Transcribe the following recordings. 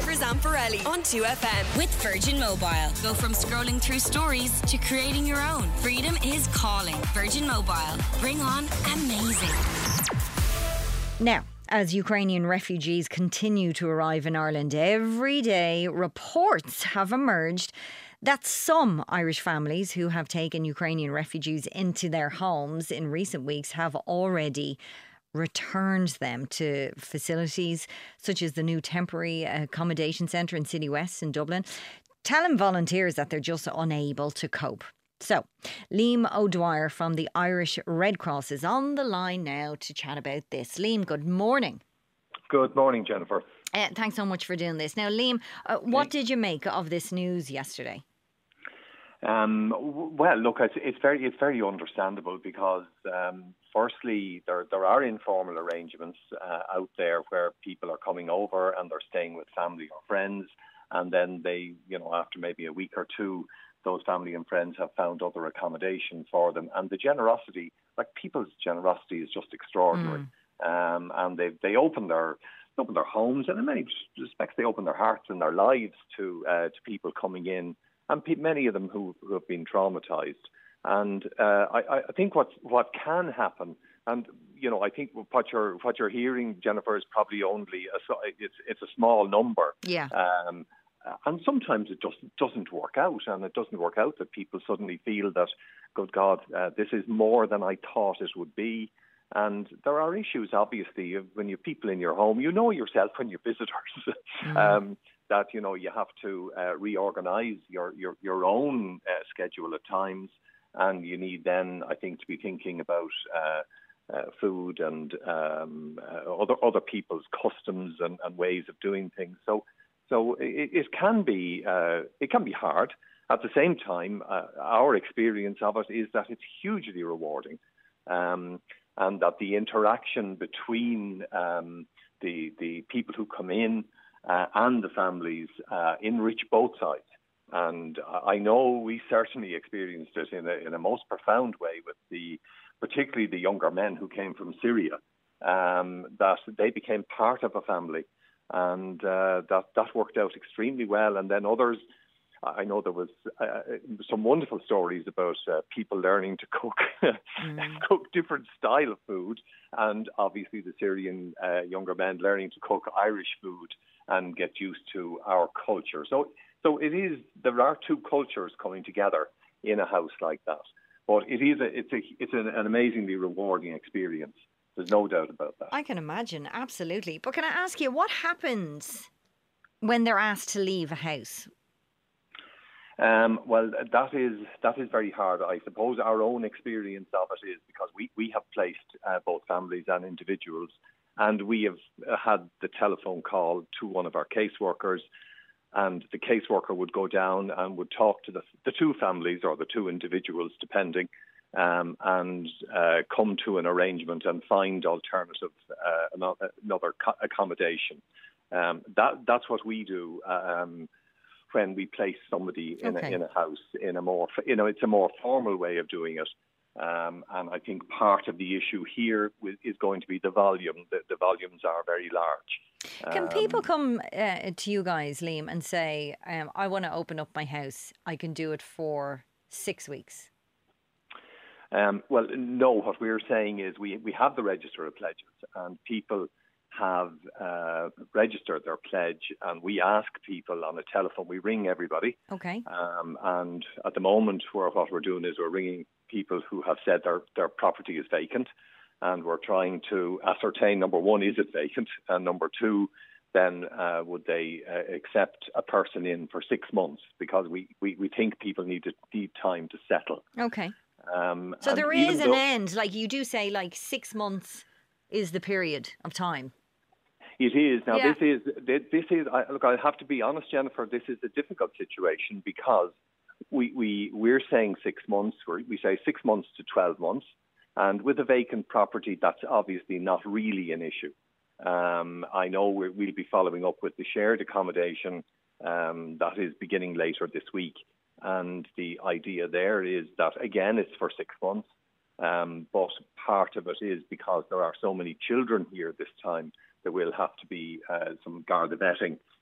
Gilliver Zamparelli on 2FM. With Virgin Mobile. Go from scrolling through stories to creating your own. Freedom is calling. Virgin Mobile. Bring on amazing. Now, as Ukrainian refugees continue to arrive in Ireland every day, reports have emerged that some Irish families who have taken Ukrainian refugees into their homes in recent weeks have already returned them to facilities such as the new temporary accommodation centre in City West in Dublin, telling volunteers that they're just unable to cope. So, Liam O'Dwyer from the Irish Red Cross is on the line now to chat about this. Liam, good morning. Good morning, Jennifer. Thanks so much for doing this. Now, Liam, what did you make of this news yesterday? Well, look, it's very understandable because, firstly, there are informal arrangements out there where people are coming over and they're staying with family or friends, and then they, after maybe a week or two, those family and friends have found other accommodation for them. And the generosity, people's generosity, is just extraordinary. And they open their homes, and in many respects, they open their hearts and their lives to people coming in. And many of them who have been traumatised. And I think what can happen, and I think what you're hearing, Jennifer, is probably only it's a small number. Yeah. And sometimes it just doesn't work out, and it doesn't work out that people suddenly feel that, good God, this is more than I thought it would be. And there are issues, obviously, when you have people in your home. You know yourself when you're visitors. That you have to reorganise your own schedule at times, and you need then, I think, to be thinking about food and other people's customs and ways of doing things. So it can be hard. At the same time, our experience of it is that it's hugely rewarding, and that the interaction between the people who come in and the families enrich both sides. And I know we certainly experienced it in a most profound way with particularly the younger men who came from Syria, that they became part of a family, and that worked out extremely well. And then others, I know there was some wonderful stories about people learning to cook, cook different style of food, and obviously the Syrian younger men learning to cook Irish food and get used to our culture. So there are two cultures coming together in a house like that. But it's an amazingly rewarding experience. There's no doubt about that. I can imagine, absolutely. But can I ask you, what happens when they're asked to leave a house? Well, that is very hard. I suppose our own experience of it is because we have placed both families and individuals, and we have had the telephone call to one of our caseworkers, and the caseworker would go down and would talk to the two families or the two individuals, depending, and come to an arrangement and find alternative another accommodation. That's what we do. When we place somebody in a house in a more, it's a more formal way of doing it. And I think part of the issue here is going to be the volume. The volumes are very large. Can people come to you guys, Liam, and say, I want to open up my house. I can do it for 6 weeks? Well, no. What we're saying is we have the register of pledges, and people have registered their pledge, and we ask people on the telephone. We ring everybody. Okay. And at the moment, what we're doing is we're ringing people who have said their property is vacant, and we're trying to ascertain, number one, is it vacant, and number two, then would they accept a person in for 6 months, because we think people need time to settle. Okay. So there is an end, like you do say, like 6 months is the period of time. It is. Now, Yeah. this is. Look, I have to be honest, Jennifer. This is a difficult situation because we're saying 6 months. We say 6 months to 12 months, and with a vacant property, that's obviously not really an issue. I know we'll be following up with the shared accommodation that is beginning later this week, and the idea there is that again it's for 6 months, but part of it is because there are so many children here this time. There will have to be some Garda vetting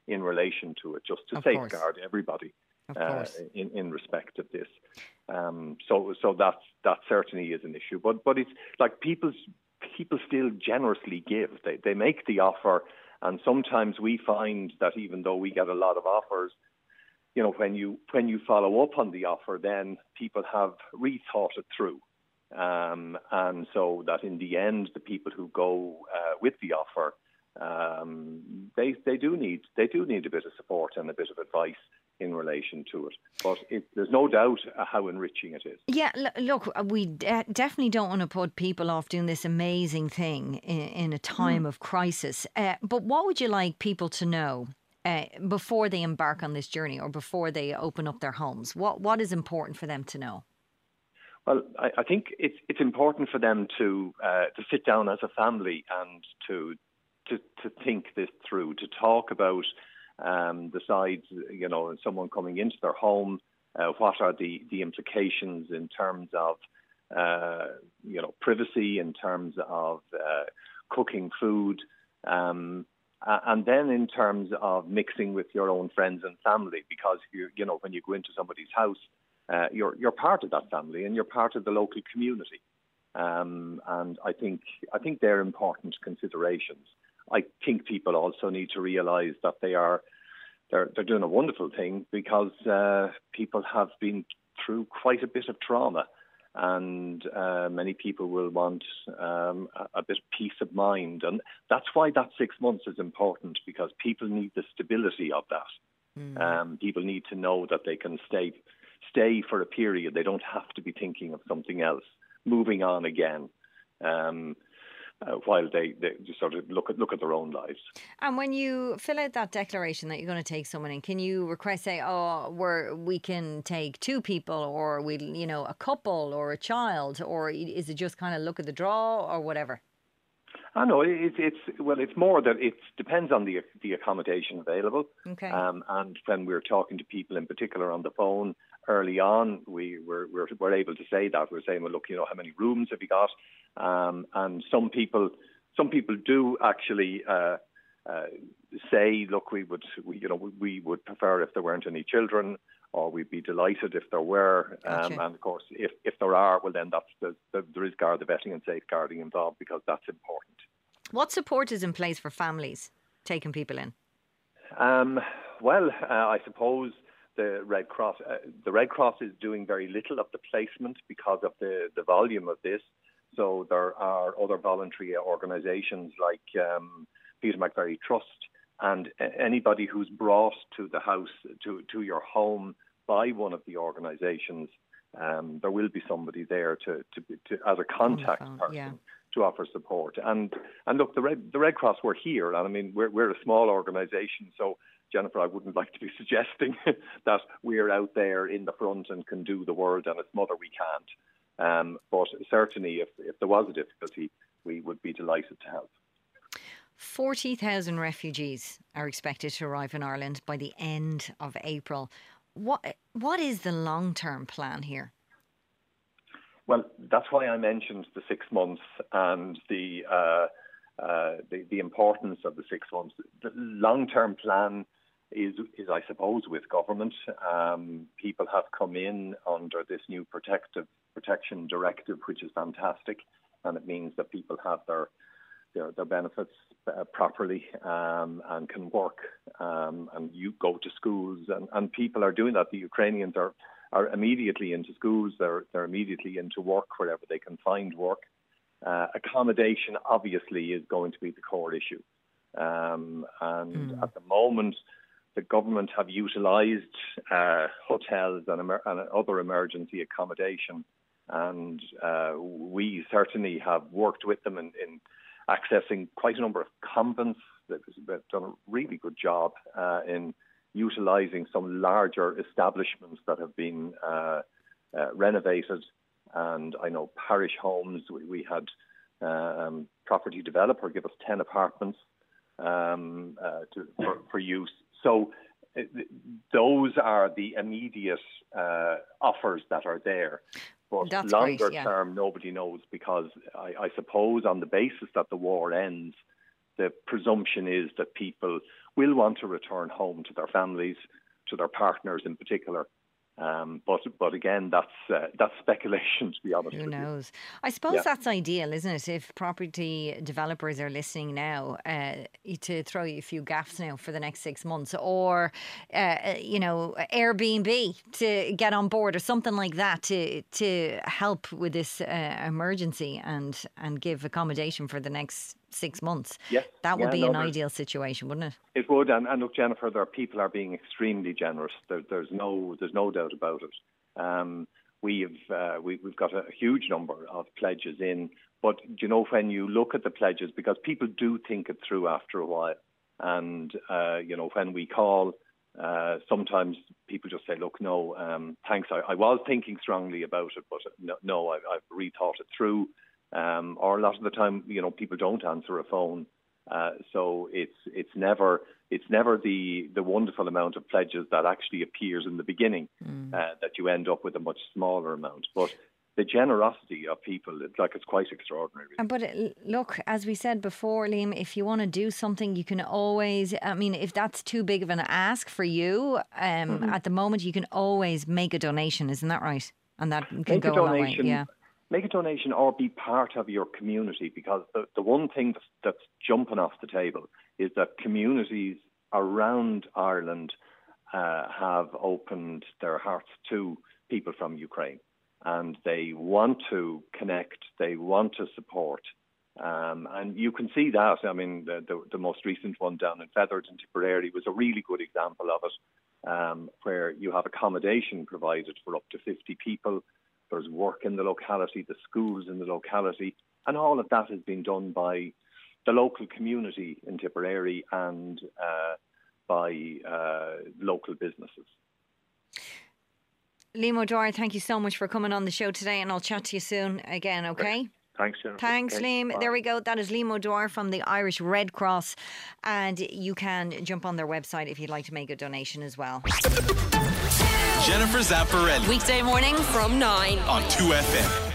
in relation to it, just to Of course. safeguard everybody Of course. in respect of this. So that certainly is an issue. But it's like people still generously give. They make the offer, and sometimes we find that even though we get a lot of offers, you know, when you follow up on the offer, then people have rethought it through. And so that in the end, the people who go with the offer, they do need a bit of support and a bit of advice in relation to it. But there's no doubt how enriching it is. Yeah, look, we definitely don't want to put people off doing this amazing thing in a time of crisis. But what would you like people to know before they embark on this journey or before they open up their homes? What is important for them to know? Well, I think it's important for them to sit down as a family and to think this through, to talk about the sides, you know, someone coming into their home, what are the implications in terms of, you know, privacy, in terms of cooking food, and then in terms of mixing with your own friends and family, because you know, when you go into somebody's house, you're part of that family and you're part of the local community, and I think they're important considerations. I think people also need to realise that they're doing a wonderful thing, because people have been through quite a bit of trauma, and many people will want a bit of peace of mind, and that's why that 6 months is important, because people need the stability of that. People need to know that they can stay for a period. They don't have to be thinking of something else, moving on again. While they just sort of look at their own lives. And when you fill out that declaration that you're going to take someone in, can you request, say, we can take 2 people, or a couple or a child, or is it just kind of look at the draw or whatever? I know it's more that it depends on the accommodation available. Okay. And when we're talking to people in particular on the phone early on, we're able to say that. We're saying, well, look, you know, how many rooms have you got? And some people do actually say, look, we would prefer if there weren't any children, or we'd be delighted if there were. Gotcha. And of course, if there are, well, then there is the vetting and safeguarding involved, because that's important. What support is in place for families taking people in? I suppose the Red Cross is doing very little of the placement because of the volume of this. So there are other voluntary organisations like Peter McVerry Trust, and anybody who's brought to the house, to your home by one of the organisations, there will be somebody there to as a contact person to offer support. And look, the Red Cross, we're here, and I mean we're a small organisation, so Jennifer, I wouldn't like to be suggesting that we're out there in the front and can do the world and its mother. We can't. But certainly, if there was a difficulty, we would be delighted to help. 40,000 refugees are expected to arrive in Ireland by the end of April. What is the long-term plan here? Well, that's why I mentioned the 6 months and the importance of the 6 months. The long-term plan is I suppose, with government. People have come in under this new protection directive, which is fantastic, and it means that people have their benefits properly and can work, and you go to schools, and people are doing that. The Ukrainians are immediately into schools, they're immediately into work wherever they can find work. Accommodation obviously is going to be the core issue, and at the moment the government have utilised hotels and other emergency accommodation, and we certainly have worked with them in accessing quite a number of convents. They've done a really good job in utilising some larger establishments that have been renovated. And I know parish homes, we had property developer give us 10 apartments for use. So those are the immediate offers that are there. But that's longer great, yeah. term, nobody knows, because I suppose on the basis that the war ends, the presumption is that people will want to return home to their families, to their partners in particular. But again, that's speculation, to be honest. Who knows? I suppose that's ideal, isn't it? If property developers are listening now, to throw you a few gaffes now for the next 6 months, or Airbnb to get on board, or something like that to help with this emergency and give accommodation for the next 6 months. Yes. That would be an ideal situation, wouldn't it? It would, and look, Jennifer, people are being extremely generous. There's no doubt about it. We've got a huge number of pledges in, but when you look at the pledges, because people do think it through after a while, and when we call, sometimes people just say, look, no, thanks, I was thinking strongly about it, but no, I've rethought it through. Or a lot of the time, people don't answer a phone, so it's never the wonderful amount of pledges that actually appears in the beginning, that you end up with a much smaller amount. But the generosity of people, it's quite extraordinary. But look, as we said before, Liam, if you want to do something, you can always, if that's too big of an ask for you, at the moment, you can always make a donation, isn't that right? And that can go a long way. Yeah. Make a donation or be part of your community, because the one thing that's jumping off the table is that communities around Ireland have opened their hearts to people from Ukraine, and they want to connect, they want to support. And you can see that. The most recent one down in Feathers in Tipperary was a really good example of it, where you have accommodation provided for up to 50 people. There's work in the locality, the schools in the locality, and all of that has been done by the local community in Tipperary and by local businesses. Liam O'Dwyer, thank you so much for coming on the show today, and I'll chat to you soon again, okay? Thanks, Jennifer. Thanks, Liam. Bye. There we go. That is Liam O'Dwyer from the Irish Red Cross, and you can jump on their website if you'd like to make a donation as well. Jennifer Zamparelli. Weekday morning from 9 on 2FM.